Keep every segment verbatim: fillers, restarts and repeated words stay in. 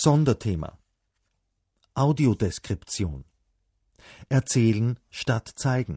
Sonderthema: Audiodeskription. Erzählen statt zeigen.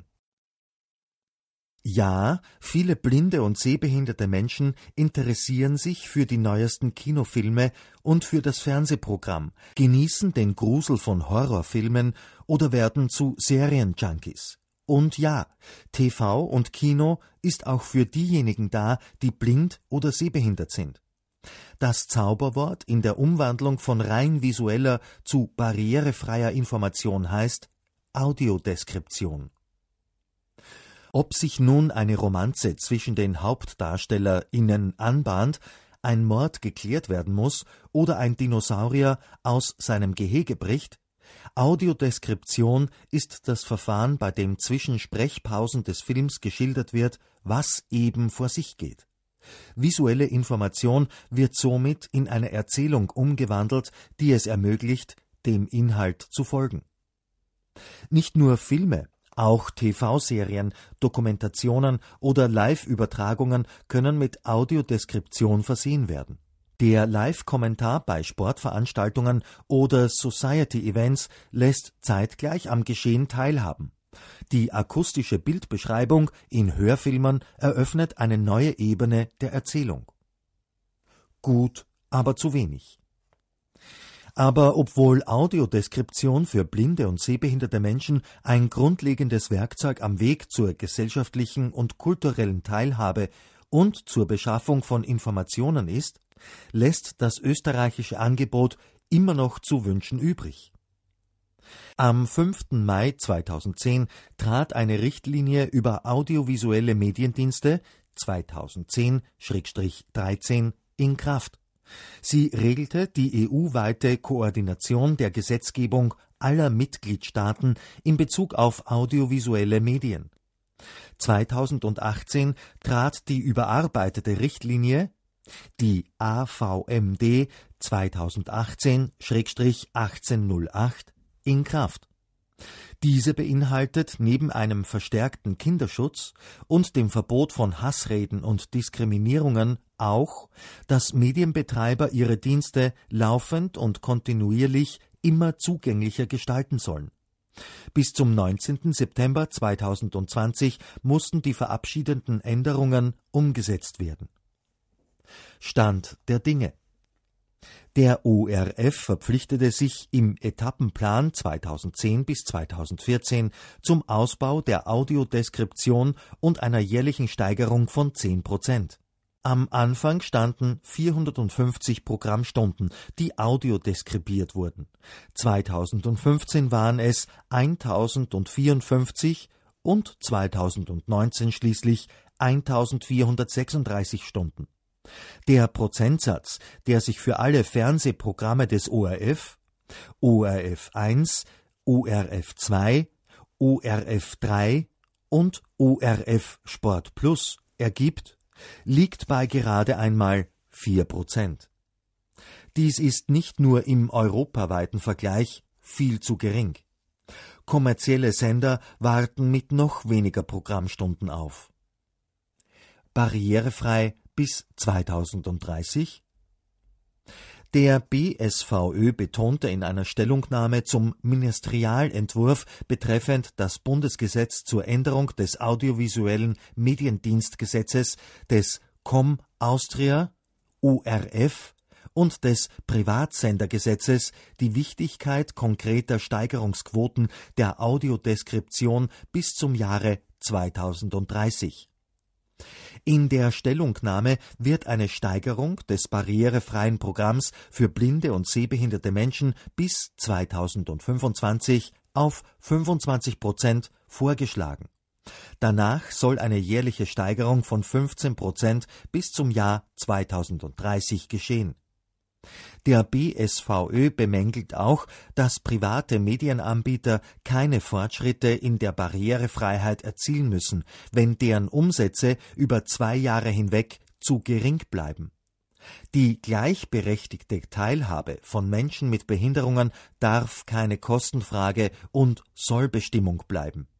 Ja, viele blinde und sehbehinderte Menschen interessieren sich für die neuesten Kinofilme und für das Fernsehprogramm, genießen den Grusel von Horrorfilmen oder werden zu Serienjunkies. Und ja, T V und Kino ist auch für diejenigen da, die blind oder sehbehindert sind. Das Zauberwort in der Umwandlung von rein visueller zu barrierefreier Information heißt Audiodeskription. Ob sich nun eine Romanze zwischen den HauptdarstellerInnen anbahnt, ein Mord geklärt werden muss oder ein Dinosaurier aus seinem Gehege bricht, Audiodeskription ist das Verfahren, bei dem zwischen Sprechpausen des Films geschildert wird, was eben vor sich geht. Visuelle Information wird somit in eine Erzählung umgewandelt, die es ermöglicht, dem Inhalt zu folgen. Nicht nur Filme, auch T V-Serien, Dokumentationen oder Live-Übertragungen können mit Audiodeskription versehen werden. Der Live-Kommentar bei Sportveranstaltungen oder Society-Events lässt zeitgleich am Geschehen teilhaben. Die akustische Bildbeschreibung in Hörfilmen eröffnet eine neue Ebene der Erzählung. Gut, aber zu wenig. Aber obwohl Audiodeskription für blinde und sehbehinderte Menschen ein grundlegendes Werkzeug am Weg zur gesellschaftlichen und kulturellen Teilhabe und zur Beschaffung von Informationen ist, lässt das österreichische Angebot immer noch zu wünschen übrig. Am fünften Mai zweitausendzehn trat eine Richtlinie über audiovisuelle Mediendienste zweitausendzehn dreizehn in Kraft. Sie regelte die E U-weite Koordination der Gesetzgebung aller Mitgliedstaaten in Bezug auf audiovisuelle Medien. zweitausendachtzehn trat die überarbeitete Richtlinie, die A V M D zweitausendachtzehn achtzehnhundertacht, in Kraft. Diese beinhaltet neben einem verstärkten Kinderschutz und dem Verbot von Hassreden und Diskriminierungen auch, dass Medienbetreiber ihre Dienste laufend und kontinuierlich immer zugänglicher gestalten sollen. Bis zum neunzehnten September zweitausendzwanzig mussten die verabschiedeten Änderungen umgesetzt werden. Stand der Dinge: Der O R F verpflichtete sich im Etappenplan zweitausendzehn bis zweitausendvierzehn zum Ausbau der Audiodeskription und einer jährlichen Steigerung von zehn Prozent. Am Anfang standen vierhundertfünfzig Programmstunden, die audiodeskribiert wurden. zweitausendfünfzehn waren es eintausendvierundfünfzig und zweitausendneunzehn schließlich eintausendvierhundertsechsunddreißig Stunden. Der Prozentsatz, der sich für alle Fernsehprogramme des O R F, O R F eins, O R F zwei, O R F drei und O R F Sport Plus ergibt, liegt bei gerade einmal vier Prozent. Dies ist nicht nur im europaweiten Vergleich viel zu gering. Kommerzielle Sender warten mit noch weniger Programmstunden auf. Barrierefrei bis zweitausenddreißig? Der B S V Ö betonte in einer Stellungnahme zum Ministerialentwurf betreffend das Bundesgesetz zur Änderung des audiovisuellen Mediendienstgesetzes, des C O M Austria, O R F und des Privatsendergesetzes die Wichtigkeit konkreter Steigerungsquoten der Audiodeskription bis zum Jahre zweitausenddreißig. In der Stellungnahme wird eine Steigerung des barrierefreien Programms für blinde und sehbehinderte Menschen bis zweitausendfünfundzwanzig auf fünfundzwanzig Prozent vorgeschlagen. Danach soll eine jährliche Steigerung von fünfzehn Prozent bis zum Jahr zweitausenddreißig geschehen. Der B S V Ö bemängelt auch, dass private Medienanbieter keine Fortschritte in der Barrierefreiheit erzielen müssen, wenn deren Umsätze über zwei Jahre hinweg zu gering bleiben. Die gleichberechtigte Teilhabe von Menschen mit Behinderungen darf keine Kostenfrage und Sollbestimmung bleiben.